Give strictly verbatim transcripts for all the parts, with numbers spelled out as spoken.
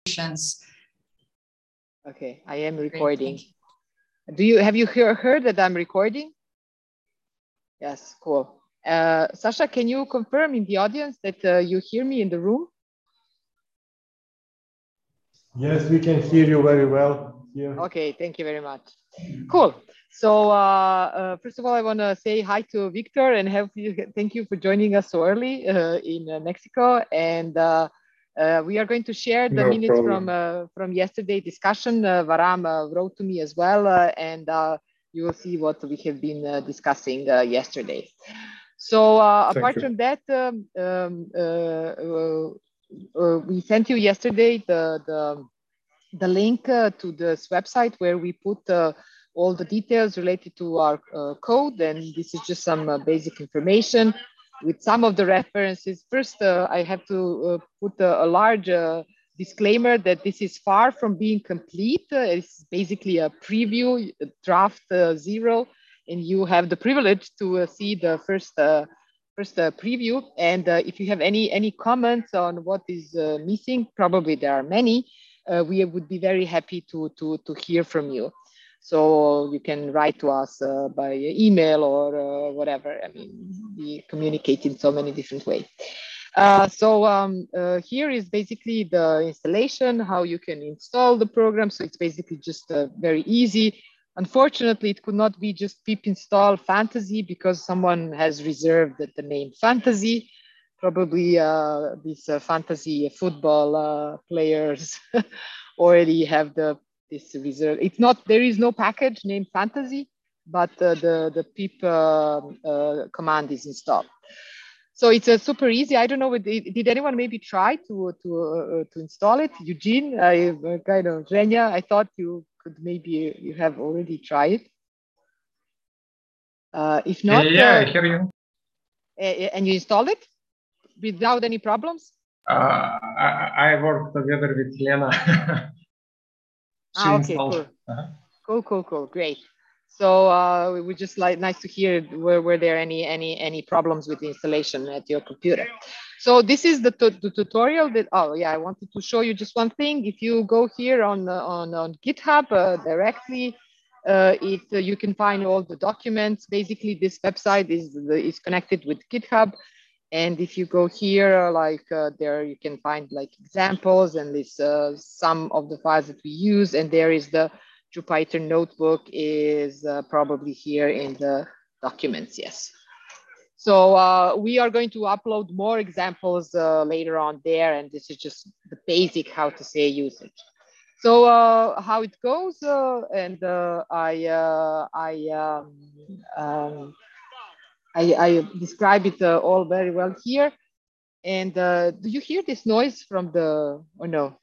Okay, I am recording. Do you have you hear, heard that I'm recording? Yes, cool. Uh, Sasha, can you confirm in the audience that uh, you hear me in the room? Yes, we can hear you very well here. Okay, thank you very much. Cool. So uh, uh, first of all, I want to say hi to Victor and have you, thank you for joining us so early uh, in uh, Mexico. And uh, uh, we are going to share the No minutes problem. from uh, from yesterday's discussion. Uh, Varam uh, wrote to me as well, uh, and uh, you will see what we have been uh, discussing uh, yesterday. So uh, apart from that, um, um, uh, uh, uh, we sent you yesterday the the the link uh, to this website where we put uh, all the details related to our uh, code. And this is just some uh, basic information with some of the references. First, uh, I have to uh, put a, a large uh, disclaimer that this is far from being complete. Uh, it's basically a preview, a draft uh, zero, and you have the privilege to uh, see the first uh, first uh, preview. And uh, if you have any any comments on what is uh, missing, probably there are many, uh, we would be very happy to, to, to hear from you. So you can write to us uh, by email or uh, whatever. I mean, we communicate in so many different ways. Uh, so um, uh, here is basically the installation, how you can install the program. So it's basically just uh, very easy. Unfortunately, it could not be just pip install Fantasy because someone has reserved the name Fantasy. Probably uh, these uh, fantasy football uh, players already have the this reserve. It's not, there is no package named Fantasy, but uh, the, the pip uh, uh, command is installed. So it's a uh, super easy. I don't know, did anyone maybe try to to uh, to install it? Eugene, I uh, kind of, Zhenya, I thought you could maybe, you have already tried. Uh, if not, yeah, uh, I hear you. And you installed it without any problems? Uh, I, I work together with Lena. She ah, okay, installed. cool. Uh-huh. Cool, cool, cool, great. So uh, we would just like nice to hear were, were there any any any problems with the installation at your computer. So this is the, the tutorial that, oh yeah, I wanted to show you just one thing. If you go here on on, on GitHub uh, directly, uh, it uh, you can find all the documents. Basically, this website is is connected with GitHub. And if you go here, like uh, there, you can find like examples and this uh, some of the files that we use. And there is the Jupyter notebook is uh, probably here in the documents, yes. So uh, we are going to upload more examples uh, later on there. And this is just the basic how to say usage. So uh, how it goes, uh, and uh, I, uh, I, um, um, I, I describe it uh, all very well here. And uh, do you hear this noise from the, or no?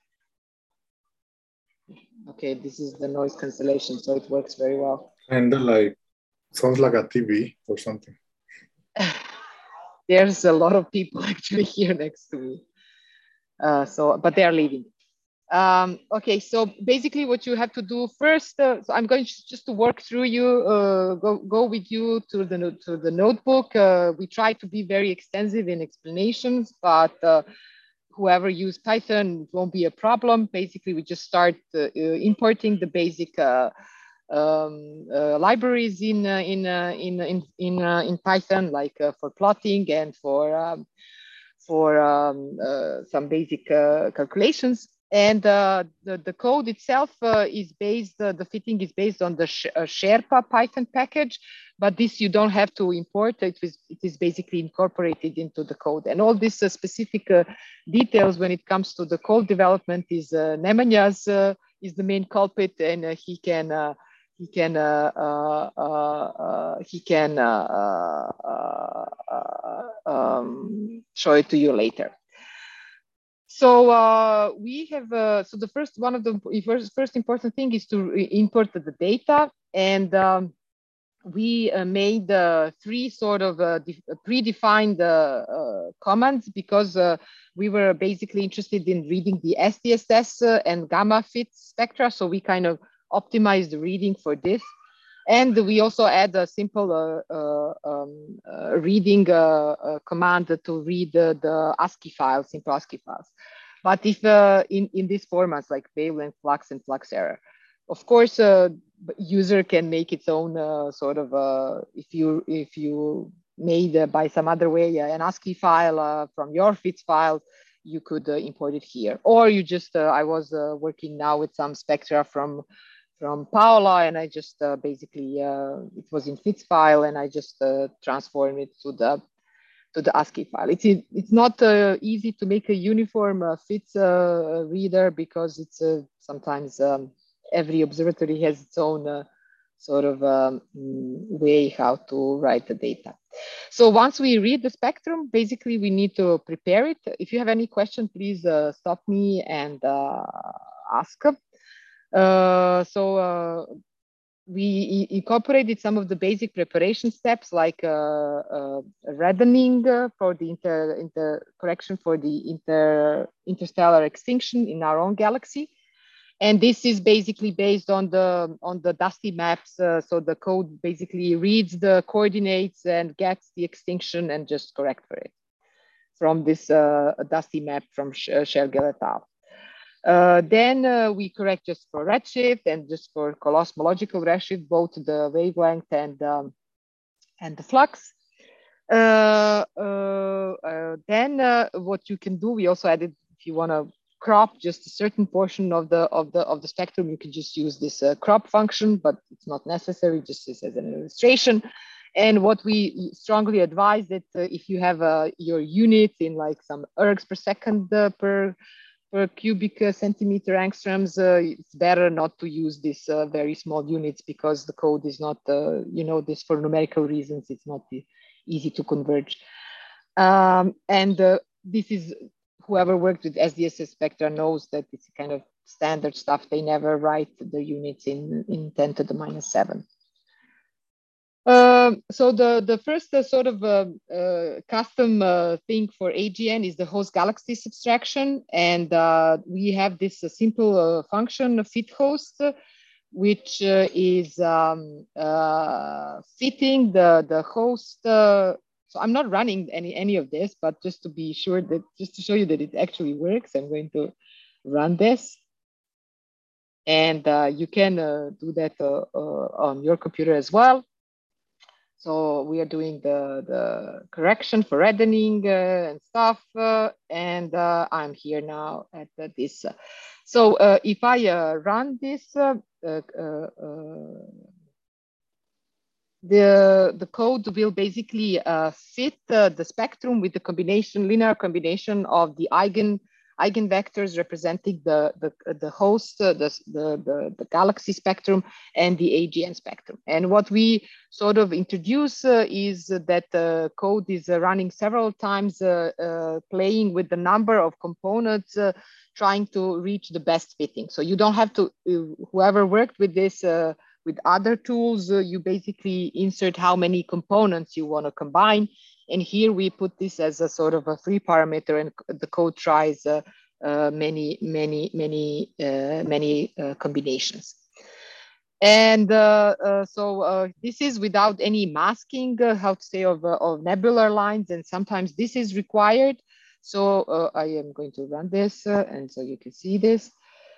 Okay, this is the noise cancellation, so it works very well. And like, sounds like a T V or something. There's a lot of people actually here next to me. Uh, so, but they are leaving. Um, okay, so basically what you have to do first, uh, so I'm going to, just to work through you, uh, go, go with you to the, to the notebook. Uh, we try to be very extensive in explanations, but uh, whoever used Python, it won't be a problem. Basically, we just start uh, importing the basic uh, um, uh, libraries in, uh, in, uh, in, in, in, uh, in Python, like uh, for plotting and for, um, for um, uh, some basic uh, calculations. And uh, the, the code itself uh, is based, uh, the fitting is based on the Sh uh, Sherpa Python package, but this you don't have to import. It is, it is basically incorporated into the code. And all these uh, specific uh, details when it comes to the code development is uh, Nemanya's uh, is the main culprit, and uh, he can uh, he can uh, uh, uh, he can uh, uh, uh, um, show it to you later. So uh, we have, uh, so the first one of the first, first important thing is to import the data. And um, we uh, made uh, three sort of uh, predefined uh, uh, commands because uh, we were basically interested in reading the S D S S uh, and gamma fit spectra. So we kind of optimized the reading for this. And we also add a simple uh, uh, um, uh, reading uh, uh, command to read uh, the ASCII files, simple ASCII files. But if uh, in, in these formats like wavelength flux and flux error, of course, uh, user can make its own uh, sort of, uh, if you if you made uh, by some other way uh, an ASCII file uh, from your F I T S file, you could uh, import it here. Or you just, uh, I was uh, working now with some spectra from from Paola, and I just uh, basically, uh, it was in F I T S file, and I just uh, transformed it to the to the ASCII file. It's it's not uh, easy to make a uniform uh, F I T S uh, reader, because it's uh, sometimes um, every observatory has its own uh, sort of um, way how to write the data. So once we read the spectrum, basically we need to prepare it. If you have any question, please uh, stop me and uh, ask. Uh, so uh, we incorporated some of the basic preparation steps, like uh, uh, reddening uh, for the inter, inter correction for the inter, interstellar extinction in our own galaxy. And this is basically based on the on the dusty maps. Uh, so the code basically reads the coordinates and gets the extinction and just correct for it from this uh, dusty map from Schergel et al. Uh, then uh, we correct just for redshift and just for cosmological redshift, both the wavelength and um, and the flux. Uh, uh, uh, then uh, what you can do, we also added, if you want to crop just a certain portion of the of the of the spectrum, you can just use this uh, crop function, but it's not necessary, just as an illustration. And what we strongly advise that uh, if you have uh, your units in like some ergs per second uh, per per cubic uh, centimeter angstroms, uh, it's better not to use these uh, very small units, because the code is not, uh, you know, this for numerical reasons, it's not easy to converge. Um, and uh, this is, whoever worked with S D S S spectra knows that it's kind of standard stuff. They never write the units in, in ten to the minus seven. Uh, so the, the first uh, sort of uh, uh, custom uh, thing for A G N is the host galaxy subtraction. And uh, we have this uh, simple uh, function, fit host, which uh, is um, uh, fitting the, the host. Uh, so I'm not running any, any of this, but just to be sure that, just to show you that it actually works, I'm going to run this. And uh, you can uh, do that uh, uh, on your computer as well. So we are doing the, the correction for reddening uh, and stuff. Uh, and uh, I'm here now at uh, this. So uh, if I uh, run this, uh, uh, uh, the, the code will basically uh, fit uh, the spectrum with the combination, linear combination of the eigen eigenvectors representing the, the, the host, uh, the, the, the, the galaxy spectrum and the A G N spectrum. And what we sort of introduce uh, is that the code is uh, running several times, uh, uh, playing with the number of components, uh, trying to reach the best fitting. So you don't have to, uh, whoever worked with this, uh, with other tools, uh, you basically insert how many components you want to combine. And here we put this as a sort of a free parameter, and the code tries uh, uh, many, many, many, uh, many uh, combinations. And uh, uh, so uh, this is without any masking, uh, how to say, of, uh, of nebular lines. And sometimes this is required. So uh, I am going to run this, uh, and so you can see this.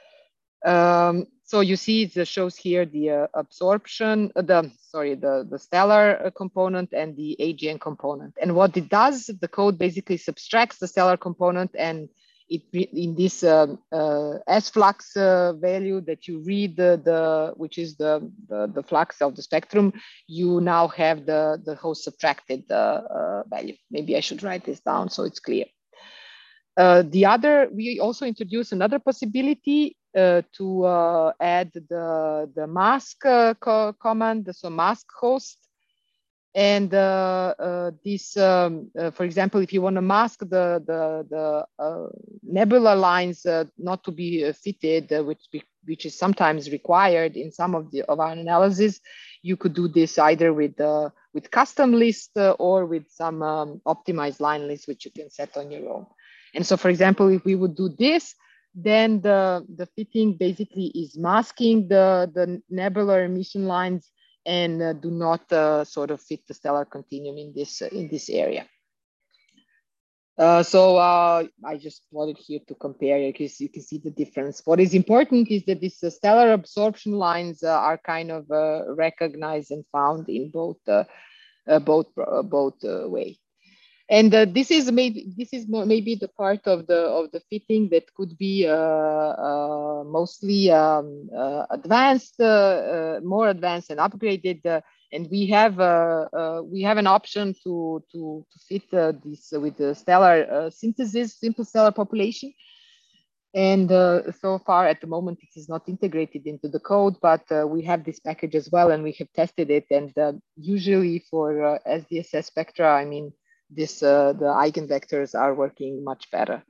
Um, so you see it shows here the uh, absorption, uh, the sorry, the, the stellar component and the A G N component. And what it does, the code basically subtracts the stellar component, and it in this um, uh, S flux uh, value that you read the, the which is the, the the flux of the spectrum, you now have the the host subtracted uh, uh, value. Maybe I should write this down so it's clear. Uh, the other, we also introduced another possibility uh, to uh, add the, the mask uh, co command, so mask host. And uh, uh, this, um, uh, for example, if you want to mask the, the, the uh, nebula lines uh, not to be uh, fitted, uh, which, be, which is sometimes required in some of, the, of our analysis, you could do this either with, uh, with custom list uh, or with some um, optimized line list, which you can set on your own. And so, for example, if we would do this, then the, the fitting basically is masking the, the nebular emission lines and uh, do not uh, sort of fit the stellar continuum in this, uh, in this area. Uh, so uh, I just wanted here to compare because you can see the difference. What is important is that these uh, stellar absorption lines uh, are kind of uh, recognized and found in both uh, uh, both uh, both uh, way. And uh, this is maybe this is more, maybe the part of the of the fitting that could be uh, uh, mostly um, uh, advanced, uh, uh, more advanced and upgraded. Uh, and we have uh, uh, we have an option to to to fit uh, this with the stellar uh, synthesis, simple stellar population. And uh, so far at the moment, it is not integrated into the code, but uh, we have this package as well, and we have tested it. And uh, usually for uh, S D S S spectra, I mean, this uh, the eigenvectors are working much better.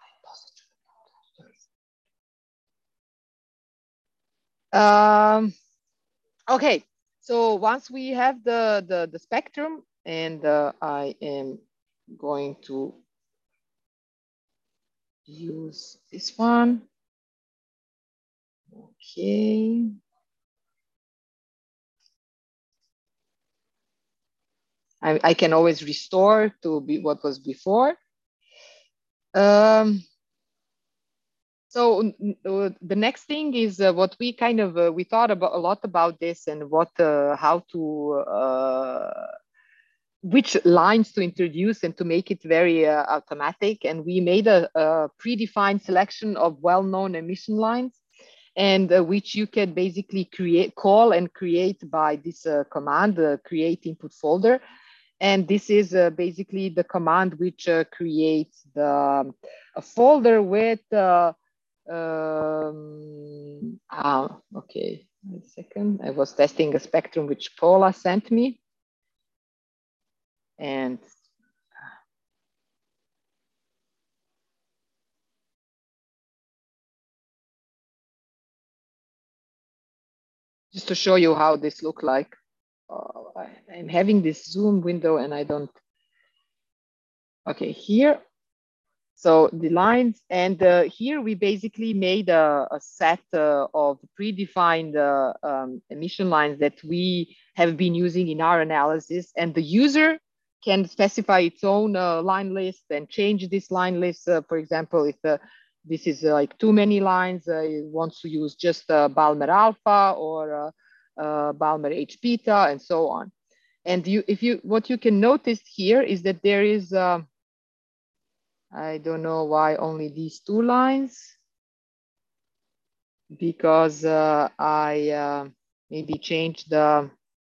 Um, okay, so once we have the, the, the spectrum, and uh, I am going to use this one. Okay. I, I can always restore to be what was before. Um, so uh, the next thing is uh, what we kind of, uh, we thought about a lot about this and what, uh, how to, uh, which lines to introduce and to make it very uh, automatic. And we made a, a predefined selection of well-known emission lines, and uh, which you can basically create, call and create by this uh, command, the create input folder. And this is uh, basically the command which uh, creates the um, a folder with, uh, um, ah, okay, wait a second. I was testing a spectrum which Paula sent me. And just to show you how this looks like, uh, I, I'm having this Zoom window and I don't, okay, here. So the lines, and uh, here we basically made a, a set uh, of predefined uh, um, emission lines that we have been using in our analysis, and the user can specify its own uh, line list and change this line list. Uh, for example, if uh, this is uh, like too many lines, uh, it wants to use just uh, Balmer alpha or uh, uh, Balmer H beta and so on. And you, if you, what you can notice here is that there is, uh, I don't know why only these two lines, because uh, I uh, maybe changed the,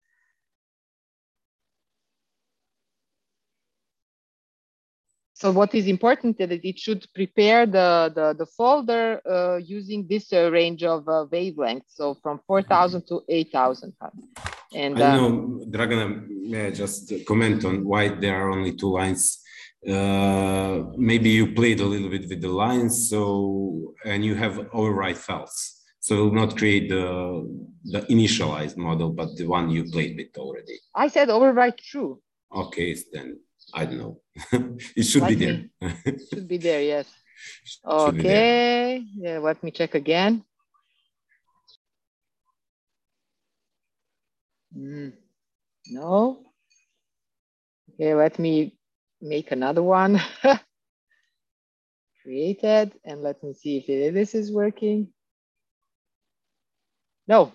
so what is important is that it should prepare the, the, the folder uh, using this uh, range of uh, wavelengths, so from four thousand to eight thousand. And I know, Dragana, may I just comment on why there are only two lines? Uh, maybe you played a little bit with the lines, so and you have override files, so it will not create the the initialized model, but the one you played with already. I said override true. Okay, then I don't know. It should let be me, there. Should be there, yes. Should Okay, yeah. Let me check again. Mm. No. Okay, let me make another one. Created, and let me see if it, this is working. No.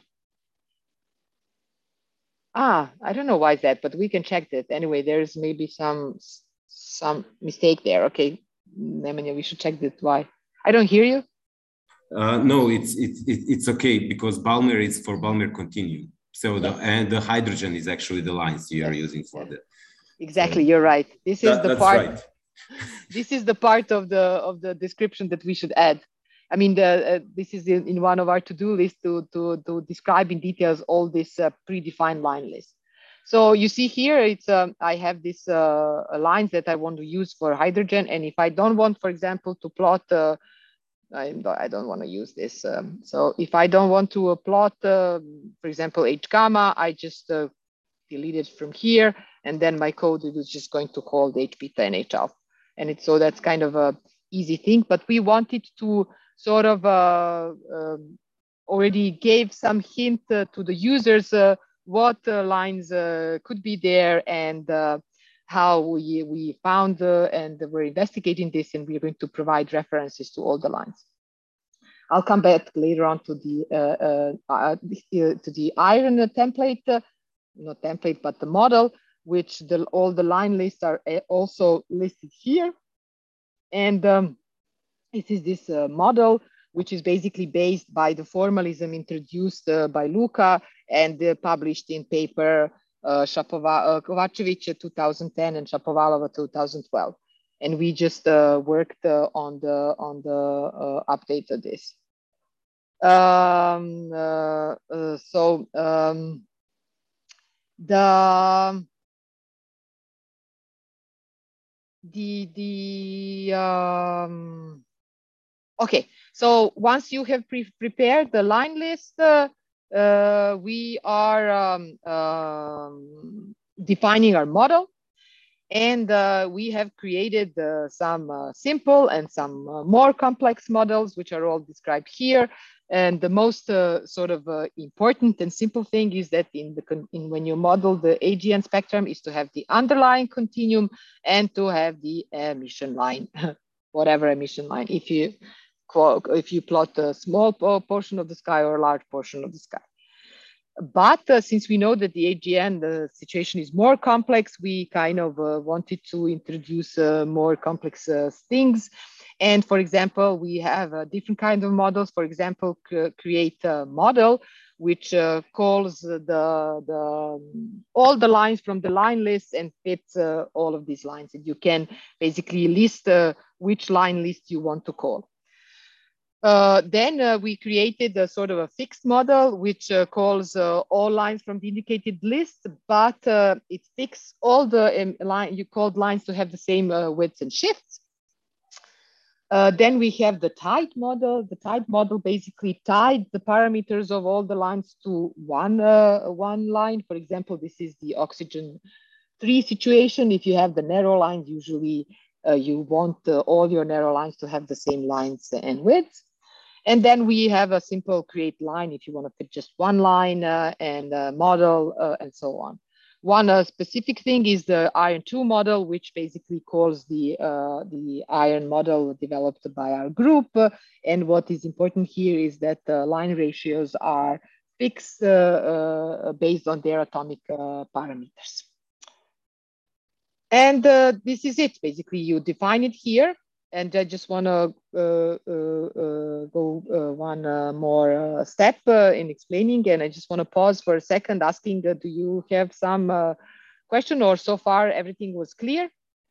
Ah, I don't know why is that, but we can check that. Anyway, there's maybe some some mistake there. Okay, Nemanja, we should check that. Why? I don't hear you. Uh, no, it's it's it's okay because Balmer is for Balmer continuum. So the yes. and the hydrogen is actually the lines you are yes. using for the. Exactly, so you're right. This is that, the that's part. Right. This is the part of the of the description that we should add. I mean, the, uh, this is in, in one of our to-do lists to, to, to describe in details all this uh, predefined line list. So you see here, it's um, I have these uh, lines that I want to use for hydrogen. And if I don't want, for example, to plot, uh, I, I don't want to use this. Um, so if I don't want to uh, plot, uh, for example, H gamma, I just uh, delete it from here. And then my code is just going to call the H beta and H alpha. And it's so that's kind of a easy thing, but we wanted to sort of uh, uh, already gave some hint uh, to the users uh, what uh, lines uh, could be there and uh, how we, we found uh, and we're investigating this, and we're going to provide references to all the lines. I'll come back later on to the, uh, uh, uh, to the iron template, uh, not template, but the model, which the, all the line lists are also listed here. And um, this is this uh, model, which is basically based by the formalism introduced uh, by Luca and uh, published in paper uh, Shapova, uh, Kovacevic two thousand ten and Shapovalova two thousand twelve. And we just uh, worked uh, on the on the uh, update of this. Um, uh, uh, so um, the the the um, okay. So once you have pre prepared the line list, uh, uh, we are um, um, defining our model. And uh, we have created uh, some uh, simple and some uh, more complex models, which are all described here. And the most uh, sort of uh, important and simple thing is that in the in when you model the A G N spectrum is to have the underlying continuum and to have the emission line, whatever emission line. If you if you plot a small portion of the sky or a large portion of the sky. But uh, since we know that the A G N, the situation is more complex, we kind of uh, wanted to introduce uh, more complex uh, things. And for example, we have uh, different kinds of models. For example, create a model which uh, calls the, the, all the lines from the line list and fits uh, all of these lines. And you can basically list uh, which line list you want to call. Uh, then uh, we created a sort of a fixed model, which uh, calls uh, all lines from the indicated list, but uh, it fixes all the um, line you called lines to have the same uh, widths and shifts. Uh, then we have the tied model. The tied model basically tied the parameters of all the lines to one, uh, one line. For example, this is the oxygen three situation. If you have the narrow lines, usually uh, you want uh, all your narrow lines to have the same lines and widths. And then we have a simple create line if you want to fit just one line uh, and uh, model uh, and so on. One uh, specific thing is the iron two model, which basically calls the, uh, the iron model developed by our group. Uh, and what is important here is that the line ratios are fixed uh, uh, based on their atomic uh, parameters. And uh, this is it. Basically, you define it here. And I just want to uh, uh, uh, go uh, one uh, more uh, step uh, in explaining. And I just want to pause for a second asking, uh, do you have some uh, question, or so far everything was clear?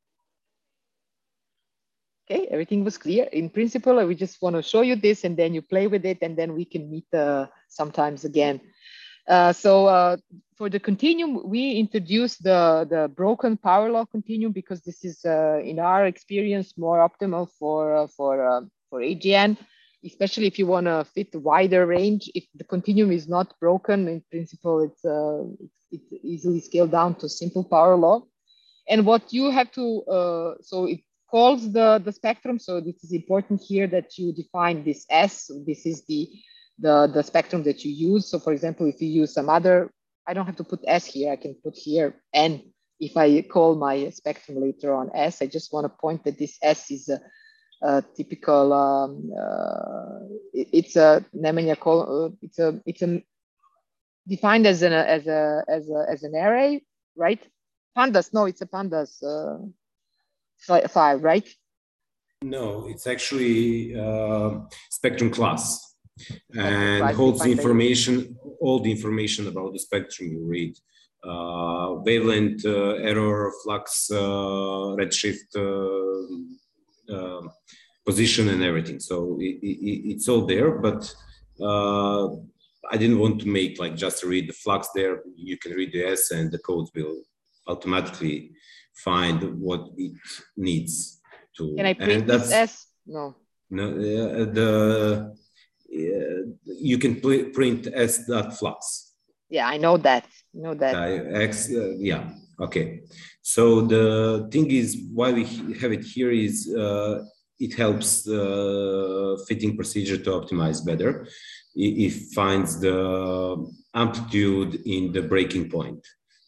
Okay, everything was clear. In principle, we just want to show you this and then you play with it and then we can meet uh, sometimes again. Uh, so uh, for the continuum, we introduced the, the broken power law continuum because this is, uh, in our experience, more optimal for, uh, for, uh, for A G N, especially if you want to fit a wider range. If the continuum is not broken, in principle, it's, uh, it's, it's easily scaled down to simple power law. And what you have to, uh, so it calls the, the spectrum. So this is important here that you define this S. This is the The, the spectrum that you use. So for example, if you use some other, I don't have to put S here, I can put here N. If I call my spectrum later on S, I just want to point that this S is a, a typical, um, uh, it, it's a Nemanja call, uh, it's a, it's a defined as an, as a, as a, as an array, right? Pandas, no, it's a pandas uh, file, right? No, it's actually uh, spectrum class. And right, holds the information, all the information about the spectrum you read, uh, wavelength, uh, error, flux, uh, redshift, uh, uh, position, and everything. So it, it, it's all there, but uh, I didn't want to make like just read the flux there. You can read the S, and the codes will automatically find what it needs to. Can I print this S? No. No, uh, the. Uh, you can print S dot flux. Yeah, I know that. I know that. Uh, X, uh, yeah, okay. So the thing is, why we have it here is uh, it helps the fitting procedure to optimize better. It, it finds the amplitude in the breaking point.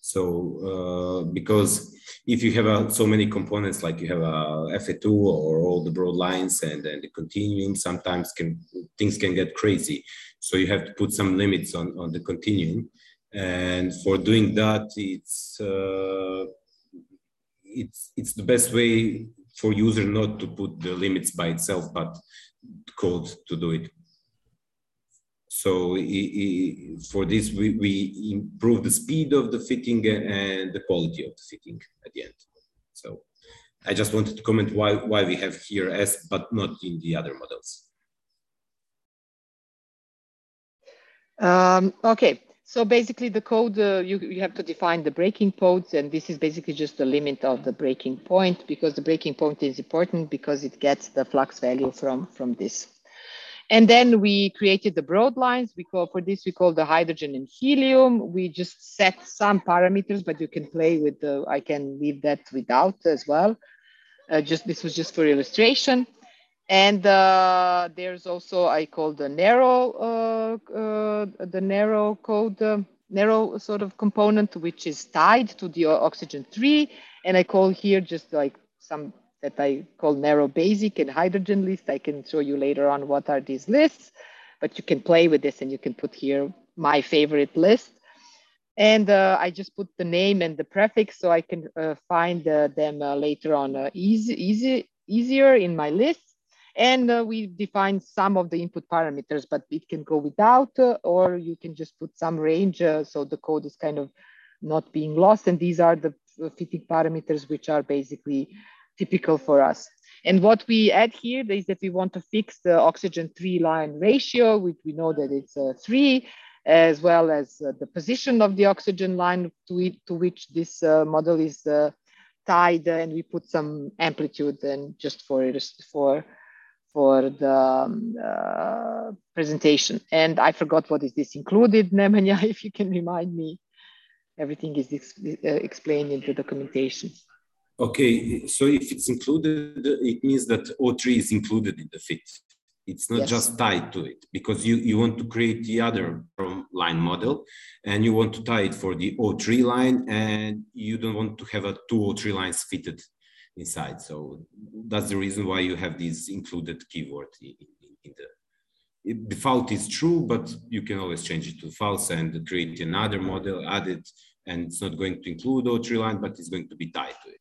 So uh, because if you have uh, so many components, like you have a F A two or all the broad lines and then the continuum, sometimes can things can get crazy. So you have to put some limits on, on the continuum. And for doing that, it's uh, it's it's the best way for user not to put the limits by itself, but code to do it. So for this, we, we improve the speed of the fitting and the quality of the fitting at the end. So I just wanted to comment why, why we have here S, but not in the other models. Um, okay, so basically the code, uh, you, you have to define the breaking points, and this is basically just the limit of the breaking point, because the breaking point is important because it gets the flux value from, from this. And then we created the broad lines. We call for this, we call the hydrogen and helium. We just set some parameters, but you can play with the, I can leave that without as well. Uh, just this was just for illustration. And uh, there's also, I call the narrow, uh, uh, the narrow code, uh, narrow sort of component, which is tied to the oxygen three. And I call here just like some that I call narrow basic and hydrogen list. I can show you later on what are these lists, but you can play with this and you can put here my favorite list. And uh, I just put the name and the prefix so I can uh, find uh, them uh, later on uh, easy, easy, easier in my list. And uh, we define some of the input parameters, but it can go without, uh, or you can just put some range. Uh, so the code is kind of not being lost. And these are the fitting parameters, which are basically typical for us. And what we add here is that we want to fix the oxygen three line ratio, which we know that it's uh, three, as well as uh, the position of the oxygen line to, it, to which this uh, model is uh, tied, and we put some amplitude and just for for for the um, uh, presentation. And I forgot what is this included, Nemanja, if you can remind me. Everything is ex uh, explained in the documentation. Okay, so if it's included, it means that O three is included in the fit. It's not yes. just tied to it, because you, you want to create the other line model and you want to tie it for the O three line, and you don't want to have a two O three lines fitted inside. So that's the reason why you have this included keyword in, in, in the it, default is true, but you can always change it to false and create another model, add it, and it's not going to include O three line, but it's going to be tied to it.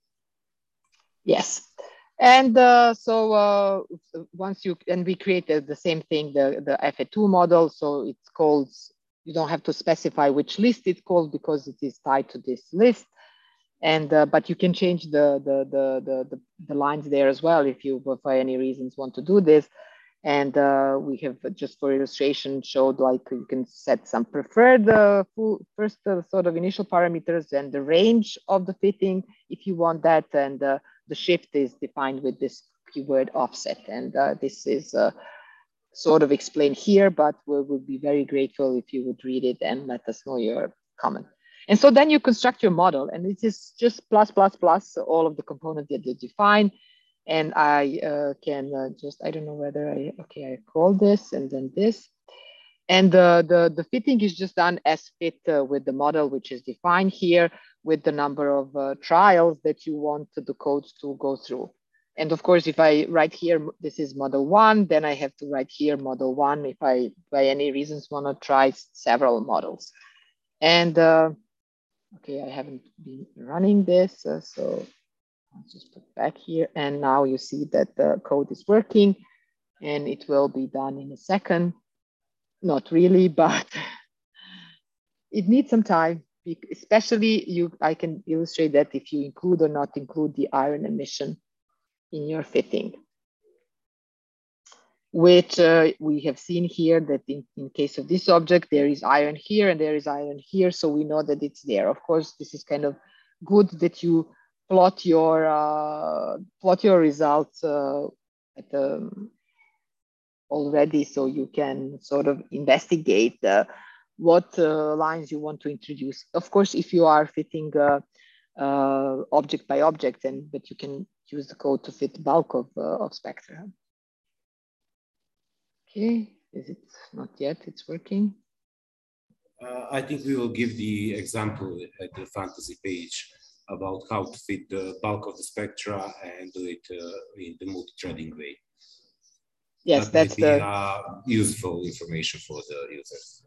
Yes. And uh, so uh, once you, and we created the same thing, the, the F A two model. So it's called, you don't have to specify which list it's called because it is tied to this list. And, uh, but you can change the, the, the, the, the, the lines there as well if you, for any reasons, want to do this. And uh, we have, just for illustration, showed like you can set some preferred uh, full, first uh, sort of initial parameters and the range of the fitting if you want that. And uh, the shift is defined with this keyword offset. And uh, this is uh, sort of explained here, but we would be very grateful if you would read it and let us know your comment. And so then you construct your model, and it is just plus, plus, plus all of the components that you define. And I uh, can uh, just, I don't know whether I, okay, I call this and then this. And uh, the, the fitting is just done as fit uh, with the model, which is defined here with the number of uh, trials that you want the codes to go through. And of course, if I write here, this is model one, then I have to write here model one if I, by any reasons, want to try several models. And uh, okay, I haven't been running this, uh, so I'll just put back here. And now you see that the code is working and it will be done in a second. Not really, but it needs some time, especially you, I can illustrate that if you include or not include the iron emission in your fitting, which uh, we have seen here that in, in case of this object, there is iron here and there is iron here. So we know that it's there. Of course, this is kind of good that you plot your uh, plot your results uh, at the, already, so you can sort of investigate uh, what uh, lines you want to introduce. Of course, if you are fitting uh, uh, object by object, and but you can use the code to fit bulk of uh, of Spectre. Okay, is it not yet? It's working. Uh, I think we will give the example at the fantasy page about how to fit the bulk of the spectra and do it uh, in the multi-threading way. Yes, that that's might be the uh, useful information for the users.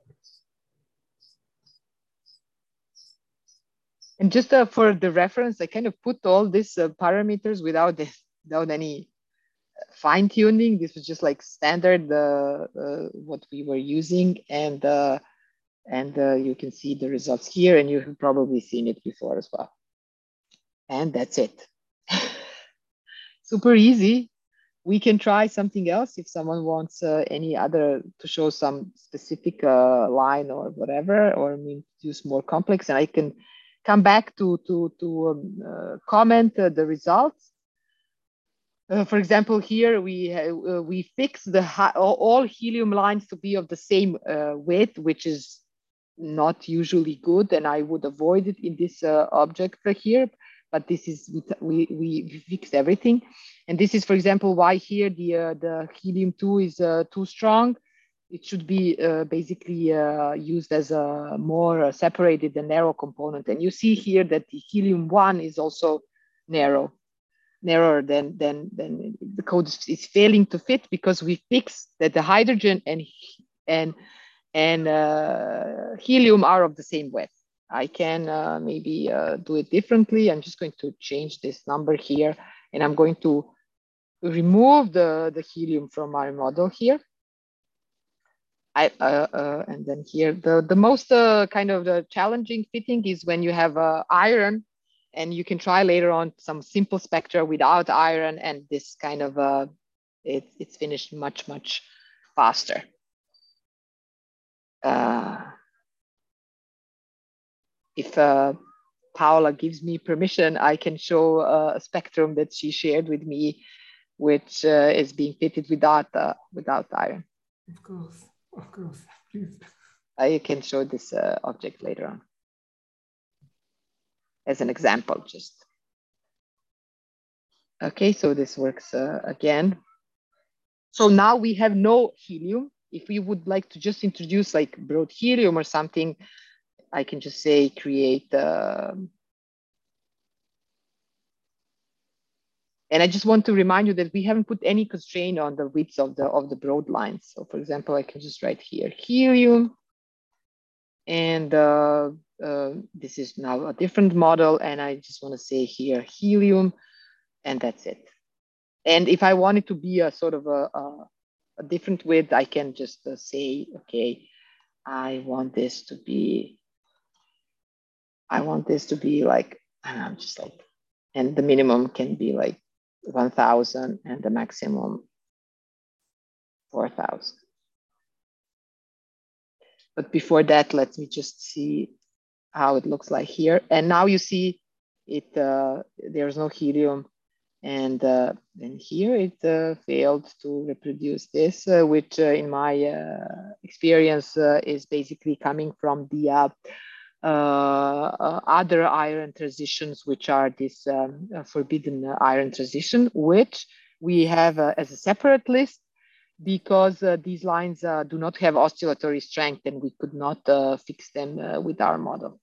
And just uh, for the reference, I kind of put all these uh, parameters without this, without any fine tuning. This was just like standard uh, uh, what we were using, and uh, and uh, you can see the results here, and you have probably seen it before as well. And that's it. Super easy. We can try something else if someone wants uh, any other to show some specific uh, line or whatever, or I mean use more complex, and I can come back to to to um, uh, comment uh, the results. Uh, for example, here we uh, we fix the all helium lines to be of the same uh, width, which is not usually good, and I would avoid it in this uh, object right here. But this is we we fixed everything, and this is, for example, why here the uh, the helium two is uh, too strong. It should be uh, basically uh, used as a more separated and narrow component. And you see here that the helium one is also narrow, narrower than than than the code is, is failing to fit because we fix that the hydrogen and and and uh, helium are of the same width. I can uh, maybe uh, do it differently. I'm just going to change this number here, and I'm going to remove the, the helium from my model here. I, uh, uh, and then here, the, the most uh, kind of the challenging fitting is when you have uh, iron, and you can try later on some simple spectra without iron, and this kind of, uh, it, it's finished much, much faster. Uh, If uh, Paola gives me permission, I can show uh, a spectrum that she shared with me, which uh, is being fitted without uh, without iron. Of course, of course, please. I can show this uh, object later on as an example, just. Okay, so this works uh, again. So now we have no helium. If we would like to just introduce like broad helium or something, I can just say create, uh, and I just want to remind you that we haven't put any constraint on the width of the of the broad lines. So for example, I can just write here helium, and uh, uh, this is now a different model, and I just want to say here helium, and that's it. And if I want it to be a sort of a, a, a different width, I can just uh, say, okay, I want this to be. I want this to be like, and I'm just like, and the minimum can be like one thousand and the maximum four thousand. But before that, let me just see how it looks like here. And now you see it, uh, there's no helium. And uh, then here it uh, failed to reproduce this, uh, which uh, in my uh, experience uh, is basically coming from the uh, Uh, uh, other iron transitions, which are this um, uh, forbidden uh, iron transition, which we have uh, as a separate list because uh, these lines uh, do not have oscillatory strength, and we could not uh, fix them uh, with our model.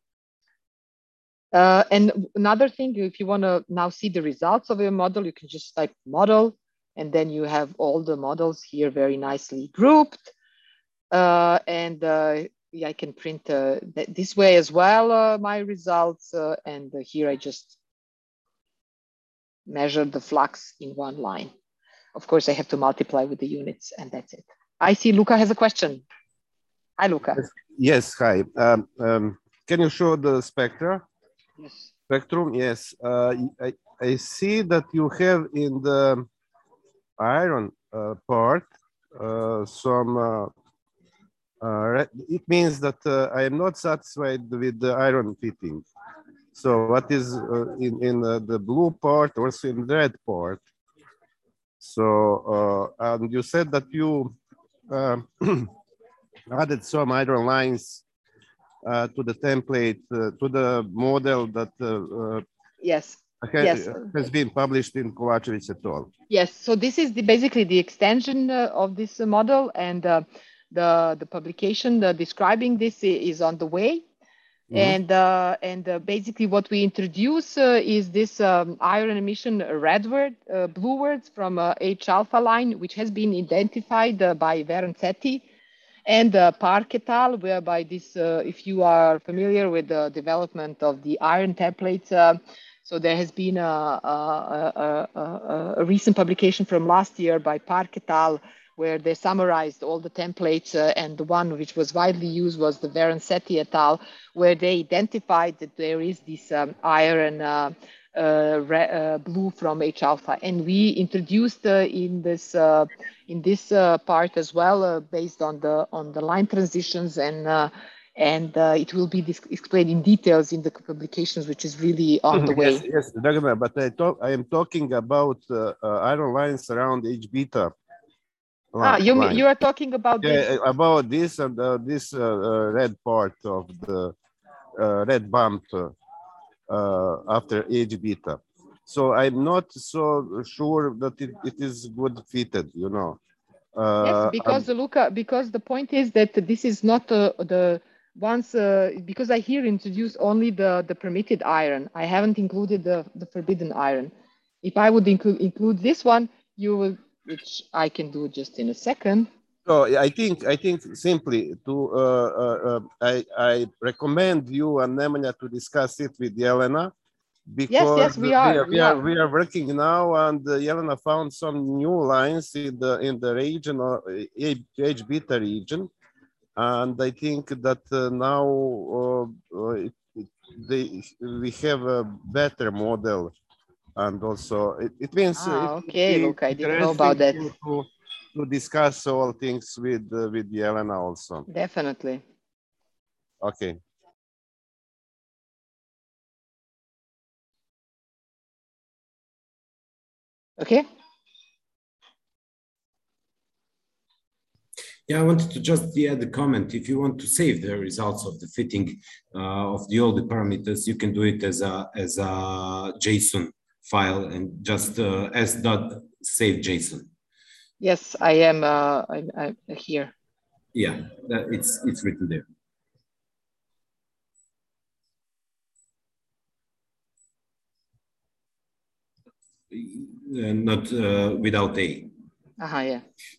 Uh, and another thing, if you want to now see the results of your model, you can just type model, and then you have all the models here very nicely grouped. Uh, and uh, I can print uh, th this way as well, uh, my results. Uh, and uh, here I just measure the flux in one line. Of course, I have to multiply with the units, and that's it. I see Luca has a question. Hi, Luca. Yes, yes hi. Um, um, can you show the spectra? Yes. Spectrum, yes. Uh, I, I see that you have in the iron uh, part uh, some uh, Uh, it means that uh, I am not satisfied with the iron fitting. So what is uh, in, in uh, the blue part, also in the red part. So, uh, and you said that you uh, added some iron lines uh, to the template, uh, to the model that uh, yes. has, yes. has been published in Kovacevic et al. Yes, so this is the, basically the extension uh, of this uh, model, and uh, the, the publication uh, describing this is on the way. Mm-hmm. And uh, and uh, basically what we introduce uh, is this um, iron emission redword, uh, bluewords from uh, H alpha line, which has been identified uh, by Veroncetti and uh, Park et al., whereby this, uh, if you are familiar with the development of the iron templates, uh, so there has been a, a, a, a recent publication from last year by Park et al., where they summarized all the templates, uh, and the one which was widely used was the Veroncetti et al., where they identified that there is this um, iron uh, uh, re, uh, blue from H alpha, and we introduced uh, in this uh, in this uh, part as well, uh, based on the on the line transitions, and uh, and uh, it will be explained in details in the publications, which is really on the way. Yes, yes, Dagmar, but I talk I am talking about uh, uh, iron lines around H beta. Ah, you line. You are talking about yeah, this? about this and uh, this uh, uh, red part of the uh, red bump uh, after H beta. So I'm not so sure that it, it is good fitted, you know. Uh, yes, because um, Luca, because the point is that this is not uh, the once uh, because I here introduced only the the permitted iron. I haven't included the the forbidden iron. If I would include include this one, you will. Which I can do just in a second. So I think I think simply to uh, uh, uh, I I recommend you and Nemanja to discuss it with Jelena, because yes, yes, we are. We are, we, we are, are. we are working now, and uh, Jelena found some new lines in the in the region or H beta region, and I think that uh, now uh, it, it, they we have a better model. And also, it, it means ah, it okay. Look, I didn't know about that. To, to discuss all things with uh, with Jelena also. Definitely. Okay. Okay. Yeah, I wanted to just add a comment. If you want to save the results of the fitting uh, of the all the parameters, you can do it as a as a JSON file and just uh, s dot save JSON. Yes, I am. Uh, I'm, I'm here. Yeah, that, it's it's written there. Uh, not uh, without a. Aha, yeah.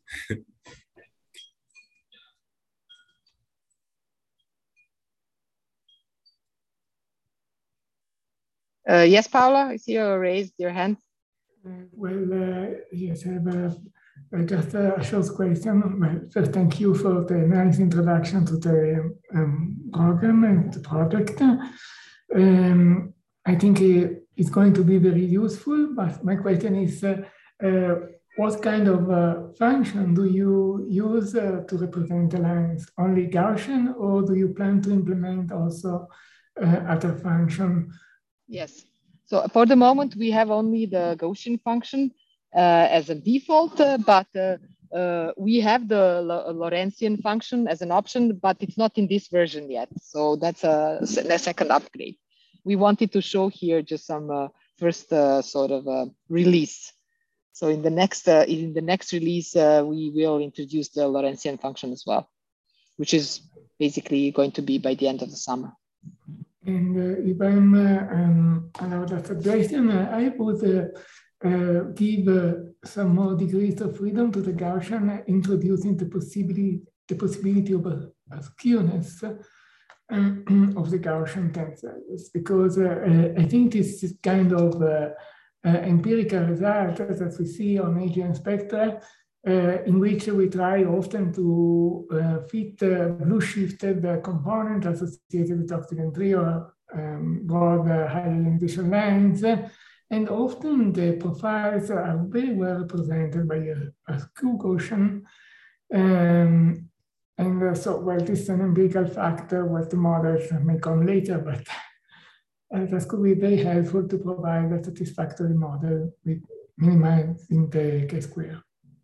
Uh, yes, Paula, I see you raised your hand. Uh, well, uh, yes, I have a, uh, just a short question. Well, first, thank you for the nice introduction to the um, program and the project. Um, I think it's going to be very useful, but my question is, uh, uh, what kind of uh, function do you use uh, to represent the lines? Only Gaussian, or do you plan to implement also uh, other function? Yes. So for the moment, we have only the Gaussian function uh, as a default, uh, but uh, uh, we have the Lorentzian function as an option, but it's not in this version yet. So that's a, a second upgrade. We wanted to show here just some uh, first uh, sort of uh, release. So in the next uh, in the next release, uh, we will introduce the Lorentzian function as well, which is basically going to be by the end of the summer. And uh, if I'm uh, um, allowed a suggestion, uh, I would uh, uh, give uh, some more degrees of freedom to the Gaussian, uh, introducing the possibility the possibility of a, a skewness uh, of the Gaussian tensors, because uh, uh, I think this is kind of uh, uh, empirical result that we see on A G N spectra, Uh, in which we try often to uh, fit uh, blue-shifted uh, component associated with oxygen trio um, broad uh, high-elongation lines. And often the profiles are very well represented by a, a skew Gaussian. Um, and uh, so, well, this is an empirical factor what the models may come later, but uh, that could be very helpful to provide a satisfactory model with minimizing the K-square.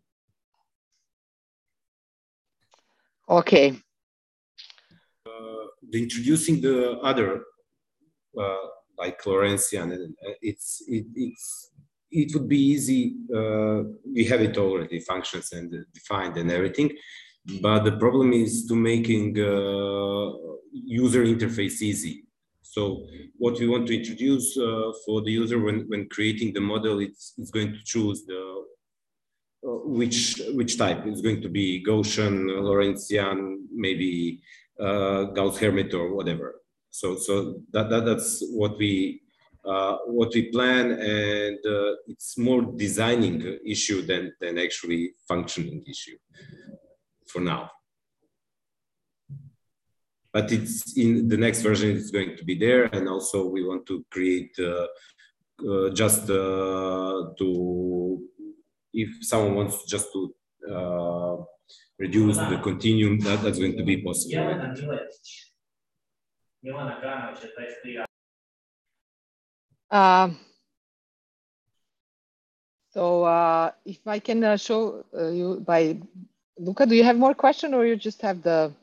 Okay. Uh, the introducing the other, uh, like Lorentzian, it's it, it's it would be easy. Uh, we have it already, functions and defined and everything. but the problem is to making uh, user interface easy. So what we want to introduce uh, for the user when, when creating the model, it's, it's going to choose the uh, which which type. It's going to be Gaussian, Lorentzian, maybe uh, Gauss-Hermite or whatever. So so that, that that's what we uh, what we plan, and uh, it's more designing issue than than actually functioning issue for now. But it's in the next version, it's going to be there. And also we want to create uh, uh, just uh, to, if someone wants just to uh, reduce the continuum, that, that's going to be possible. Uh, so uh, if I can uh, show uh, you by, Luca, do you have more question or you just have the,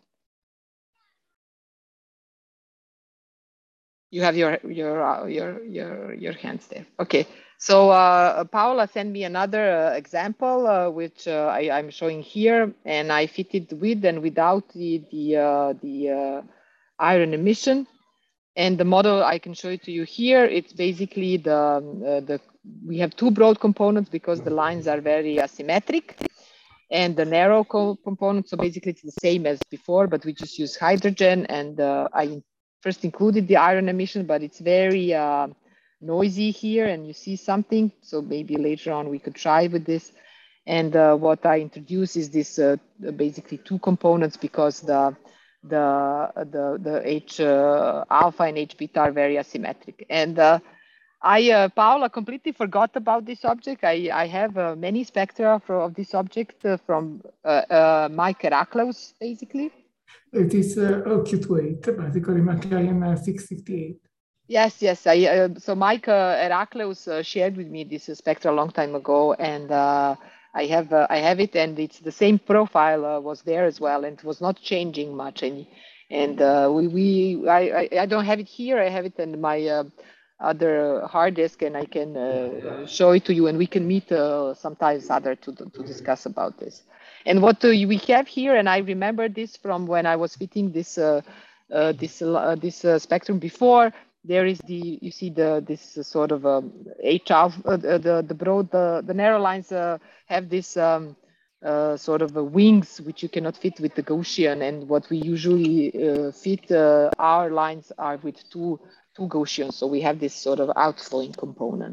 you have your your uh, your your your hands there. Okay. So uh, Paola sent me another uh, example, uh, which uh, I, I'm showing here, and I fit it with and without the the uh, the uh, iron emission. And the model I can show it to you here. It's basically the uh, the we have two broad components because the lines are very asymmetric, and the narrow co component. So basically, it's the same as before, but we just use hydrogen, and uh, I first included the iron emission, but it's very uh, noisy here and you see something. So maybe later on we could try with this. And uh, what I introduce is this uh, basically two components because the the the, the H uh, alpha and H beta are very asymmetric. And uh, I, uh, Paola, completely forgot about this object. I, I have uh, many spectra for, of this object uh, from uh, uh, Mike Herakleus, basically. It is uh, O Q twenty-eight, basically Maclarian uh, six sixty-eight. Yes, yes. I, uh, so Mike uh, Herakleus uh, shared with me this uh, spectra a long time ago, and uh, I have uh, I have it, and it's the same profile uh, was there as well, and it was not changing much. And and uh, we we I, I I don't have it here. I have it in my uh, other hard disk, and I can uh, show it to you, and we can meet uh, sometimes other to to discuss about this. And what uh, we have here, and I remember this from when I was fitting this uh, uh, this uh, this uh, spectrum before. There is the you see the this uh, sort of um, H alpha uh, the the broad the the narrow lines uh, have this um, uh, sort of uh, wings which you cannot fit with the Gaussian, and what we usually uh, fit uh, our lines are with two two Gaussians, so we have this sort of outflowing component.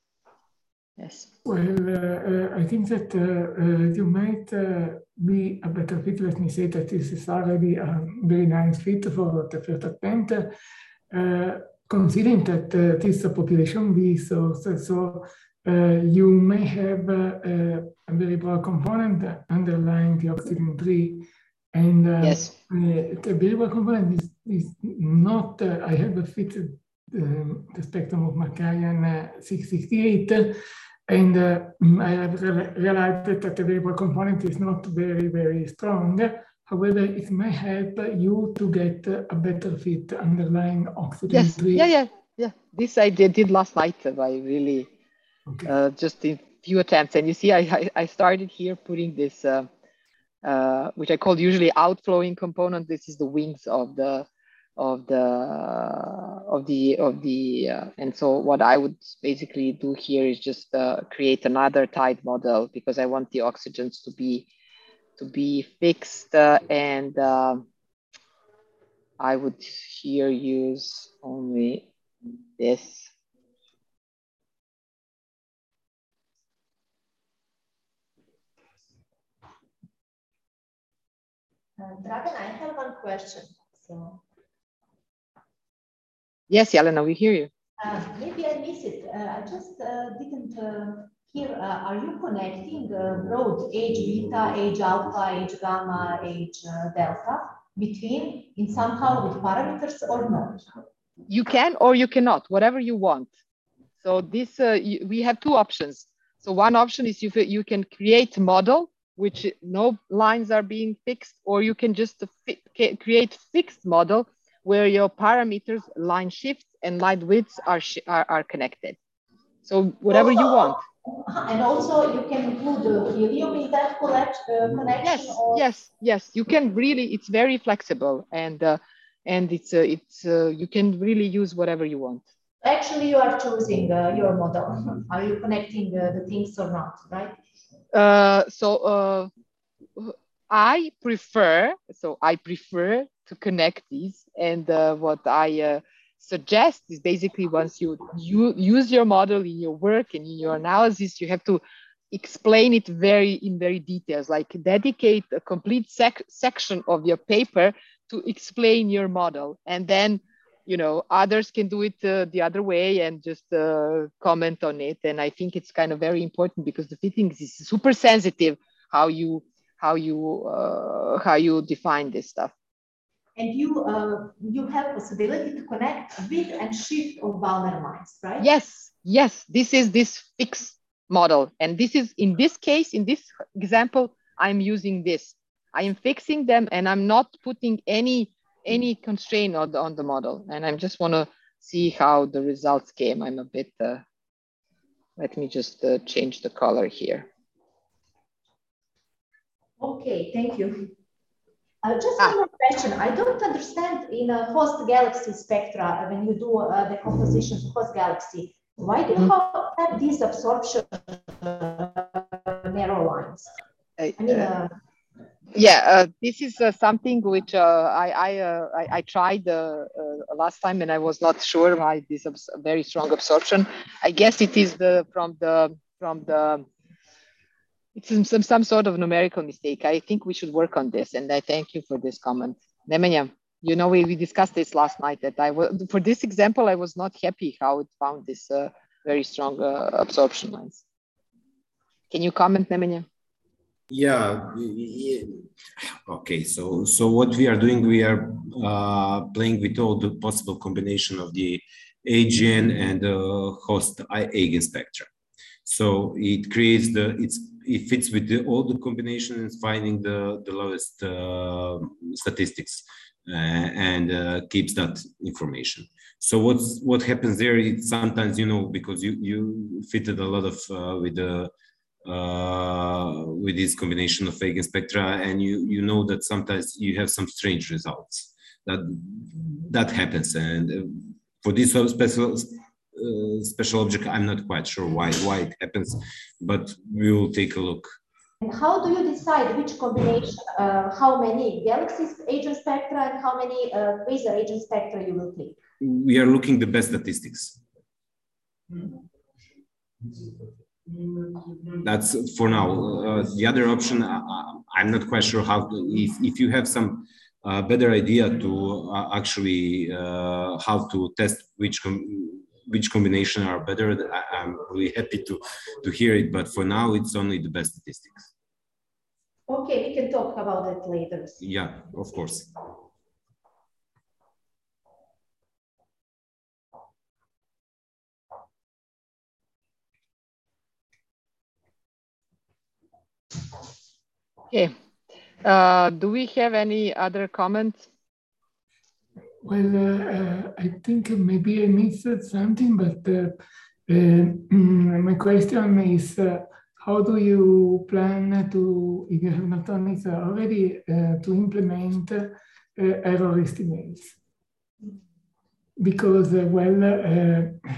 Yes. Well, uh, uh, I think that uh, uh, you might uh, be a better fit. Let me say that this is already a very nice fit for the first attempt. Uh, considering that uh, this is a population B, so, so, so uh, you may have uh, uh, a very broad component underlying the oxygen three. And uh, yes. uh, the very broad component is, is not, uh, I have fitted um, the spectrum of Maclarian uh, six sixty-eight. And uh, I have re realized that the very broad component is not very, very strong. However, it may help you to get a better fit underlying oxygen yes. three. Yeah, yeah, yeah. This I did, did last night. I really okay. uh, just in few attempts. And you see, I, I, I started here putting this, uh, uh, which I call usually outflowing component. This is the wings of the of the of the of the uh, and so what I would basically do here is just uh, create another tide model because I want the oxygens to be to be fixed uh, and uh, I would here use only this. Uh, Dragan, I have one question. So. Yes, Jelena, we hear you. Uh, maybe I missed it. Uh, I just uh, didn't uh, hear. Uh, are you connecting uh, broad H beta, H alpha, H gamma, H uh, delta between in somehow with parameters or not? You can or you cannot, whatever you want. So this uh, you, we have two options. So one option is you you can create a model which no lines are being fixed, or you can just fi create fixed model where your parameters, line shifts and line widths are, are, are connected. So whatever you want. And also you can include uh, helium in that collect, uh, connection? Yes, or? yes, yes. You can really, it's very flexible, and uh, and it's, uh, it's uh, you can really use whatever you want. Actually, you are choosing uh, your model. Are you connecting uh, the things or not, right? Uh, so uh, I prefer, so I prefer to connect these, and uh, what I uh, suggest is basically once you, you use your model in your work and in your analysis, you have to explain it very in very details, like dedicate a complete sec section of your paper to explain your model, and then you know others can do it uh, the other way and just uh, comment on it. And I think it's kind of very important because the fitting is super sensitive how you how you uh, how you define this stuff. And you uh, you have possibility to connect width and shift of Balmer lines, right? Yes, yes. This is this fixed model, and this is in this case, in this example, I'm using this. I am fixing them, and I'm not putting any any constraint on the on the model. And I just want to see how the results came. I'm a bit. Uh, let me just uh, change the color here. Okay, thank you. Uh, just ah. one more question. I don't understand in a host galaxy spectra when you do uh, the composition of host galaxy. Why do you mm-hmm. have these absorption uh, narrow lines? I mean, uh, yeah, uh, this is uh, something which uh, I I, uh, I I tried uh, uh, last time, and I was not sure why this very strong absorption. I guess it is the from the from the. It's some, some, some sort of numerical mistake. I think we should work on this. And I thank you for this comment. Nemanja, you know, we, we discussed this last night that I was, for this example, I was not happy how it found this uh, very strong uh, absorption lines. Can you comment, Nemanja? Yeah, yeah. Okay. So, so what we are doing, we are uh, playing with all the possible combination of the A G N and uh, host eigenspectra. So it creates the, it's, it fits with the, all the combinations, finding the, the lowest uh, statistics uh, and uh, keeps that information. So what's, what happens there is sometimes, you know, because you, you fitted a lot of uh, with the, uh, with this combination of eigenspectra, and you, you know that sometimes you have some strange results. That, that happens. And uh, for this special, Uh, special object, I'm not quite sure why why it happens, but we will take a look. And how do you decide which combination, uh, how many galaxy agent spectra and how many uh, quasar agent spectra you will take? We are looking the best statistics. That's for now. Uh, the other option, uh, I'm not quite sure how to, if, if you have some uh, better idea to uh, actually uh, how to test which com which combination are better, I'm really happy to, to hear it, but for now, it's only the best statistics. Okay, we can talk about it later. Yeah, of course. Okay, uh, do we have any other comments? Well, uh, uh, I think maybe I missed something, but uh, uh, my question is, uh, how do you plan to, if you have not done it already, uh, to implement uh, error estimates? Because, uh, well, uh,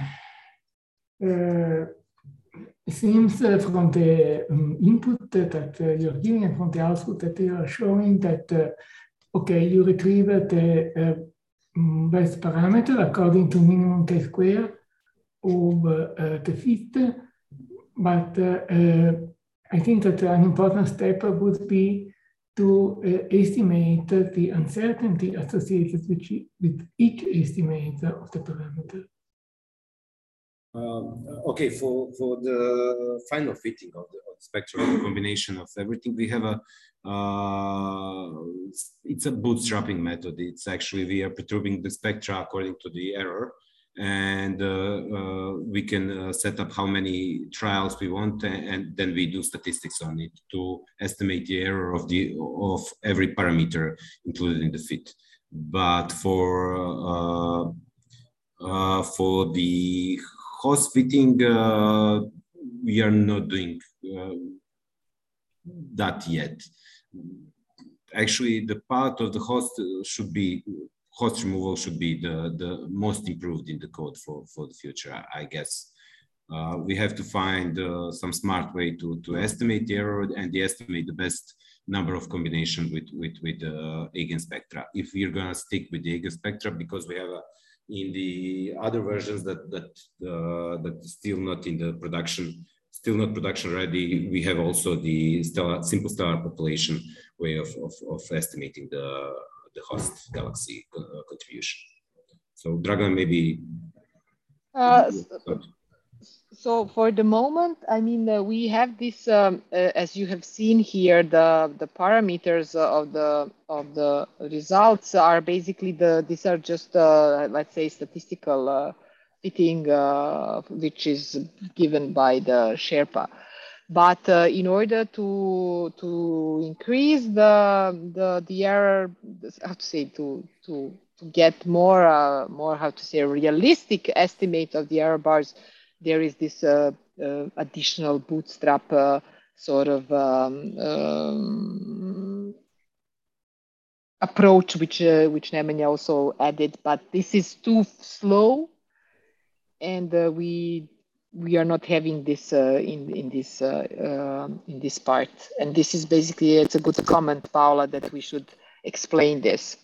uh, it seems uh, from the um, input that uh, you're giving and from the output that you are showing that, uh, okay, you retrieve the uh, best parameter according to minimum chi-square of uh, the fit, but uh, uh, I think that an important step would be to uh, estimate the uncertainty associated with, with each estimate of the parameter. Um, okay, for, for the final fitting of the, of the spectrum, the combination of everything, we have a, uh, it's a bootstrapping method. It's actually, we are perturbing the spectra according to the error, and uh, uh, we can uh, set up how many trials we want, and, and then we do statistics on it to estimate the error of, the, of every parameter included in the fit. But for, uh, uh, for the host fitting, uh, we are not doing uh, that yet. Actually, the part of the host should be, host removal should be the, the most improved in the code for, for the future, I, I guess. Uh, we have to find uh, some smart way to, to estimate the error and the estimate the best number of combination with, with, with uh, eigenspectra. If we're gonna stick with the eigenspectra, because we have a, in the other versions that, that, uh, that still not in the production, still not production ready, we have also the stellar, simple stellar population way of, of, of estimating the, the host galaxy uh, contribution. So Dragan, maybe. Uh, so for the moment, I mean, uh, we have this, um, uh, as you have seen here, the, the parameters of the, of the results are basically the, these are just, uh, let's say, statistical uh, fitting, uh, which is given by the Sherpa. But uh, in order to to increase the the the error, how to say, to to to get more uh, more how to say realistic estimate of the error bars, there is this uh, uh, additional bootstrap uh, sort of um, um, approach, which uh, which Nemanja also added. But this is too slow, and uh, we. we are not having this uh, in in this uh, uh, in this part, and this is basically, it's a good comment, Paula, that we should explain this.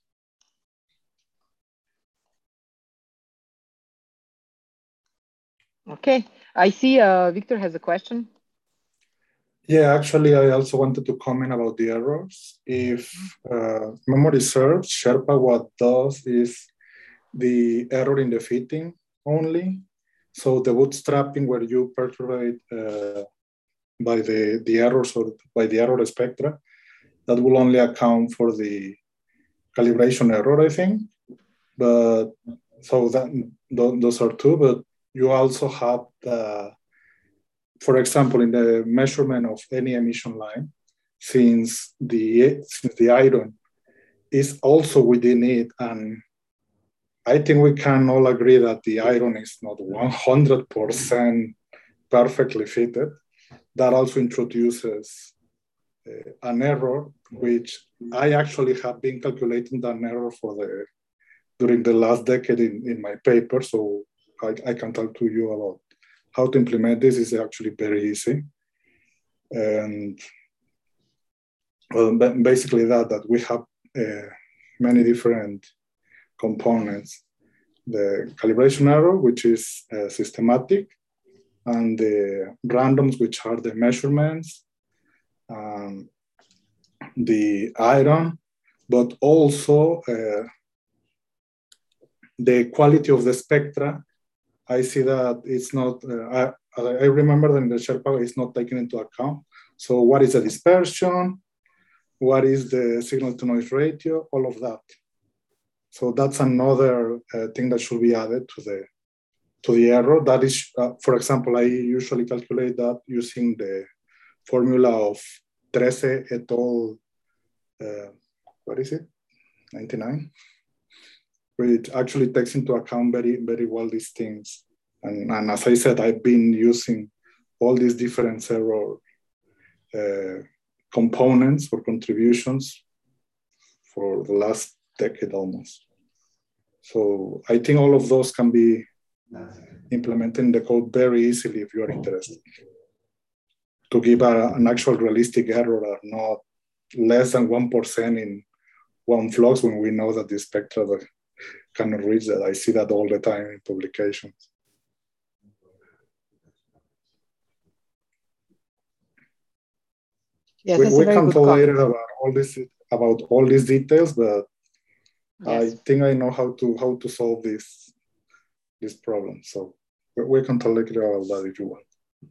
Okay, I see uh, Victor has a question. Yeah, actually, I also wanted to comment about the errors. If uh, memory serves, Sherpa what does is the error in the fitting only. So the bootstrapping where you perturb uh, by the, the errors or by the error spectra, that will only account for the calibration error, I think. But so that those are two, but you also have the, for example, in the measurement of any emission line, since the, since the iron is also within it, and I think we can all agree that the iron is not one hundred percent perfectly fitted. That also introduces uh, an error, which I actually have been calculating that error for the during the last decade in, in my paper. So I, I can talk to you about how to implement this. Is actually very easy. And well, basically that, that we have uh, many different components. The calibration error, which is uh, systematic, and the randoms, which are the measurements, um, the iron, but also uh, the quality of the spectra. I see that it's not, uh, I, I remember that in the Sherpa it's not taken into account. So what is the dispersion? What is the signal to noise ratio? All of that. So that's another uh, thing that should be added to the to the error. That is, uh, for example, I usually calculate that using the formula of Trece et al. Uh, what is it? ninety-nine, which actually takes into account very, very well these things. And, and as I said, I've been using all these different error uh, components or contributions for the last decade almost. So I think all of those can be implemented in the code very easily if you are interested. To give a, an actual realistic error or not less than one percent in one flux when we know that the spectra cannot reach that. I see that all the time in publications. Yes, we we can talk later comment. about all this about all these details, but yes. I think I know how to how to solve this this problem. So we can talk later about that if you want.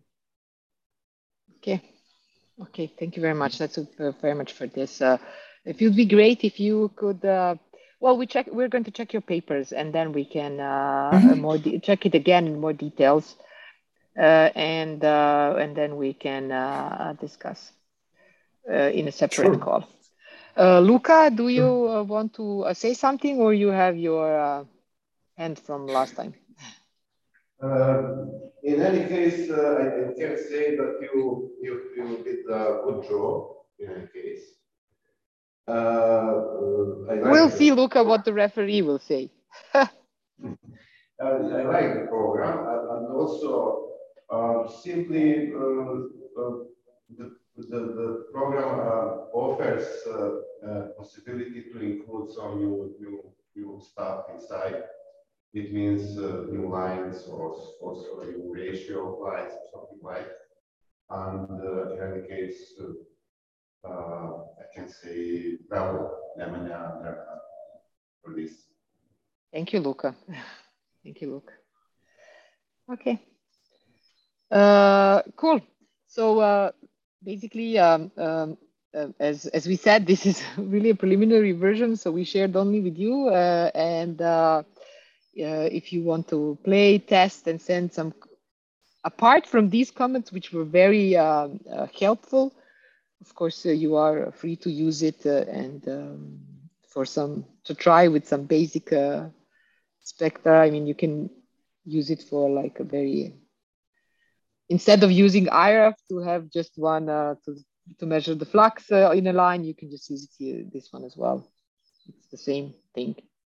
Okay. Okay. Thank you very much. That's uh, very much for this. Uh, it would be great if you could. Uh, well, we check. We're going to check your papers, and then we can uh, mm-hmm. more check it again in more details, uh, and uh, and then we can uh, discuss uh, in a separate sure. call. Uh, Luca, do you uh, want to uh, say something, or you have your uh, hand from last time? Uh, in any case, uh, I, I can say that you you, you did a good job. In any case, uh, uh, I like We'll the, see, Luca, what the referee will say. uh, I like the program, and, and also uh, simply uh, uh, the, the the program uh, offers uh, uh, possibility to include some new new new stuff inside. It means uh, new lines or also new ratio of lines or something like. And uh, in any case, uh, uh, I can say bravo, Nemanja, uh, for this. Thank you, Luca. Thank you, Luca. Okay. Uh, cool. So uh, basically, um, um, uh, as as we said, this is really a preliminary version, so we shared only with you. Uh, and uh, uh, if you want to play, test, and send some, apart from these comments, which were very um, uh, helpful, of course, uh, you are free to use it uh, and um, for some to try with some basic uh, spectra. I mean, you can use it for like a very, instead of using I R F to have just one uh, to, to measure the flux uh, in a line, you can just use it here, this one as well. It's the same thing.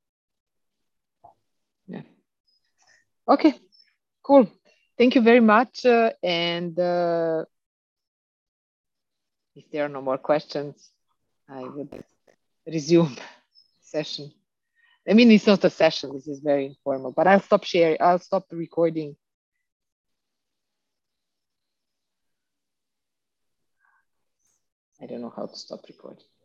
Yeah. Okay, cool. Thank you very much. Uh, and uh, if there are no more questions, I would resume session. I mean, it's not a session, this is very informal, but I'll stop sharing, I'll stop the recording. I don't know how to stop recording.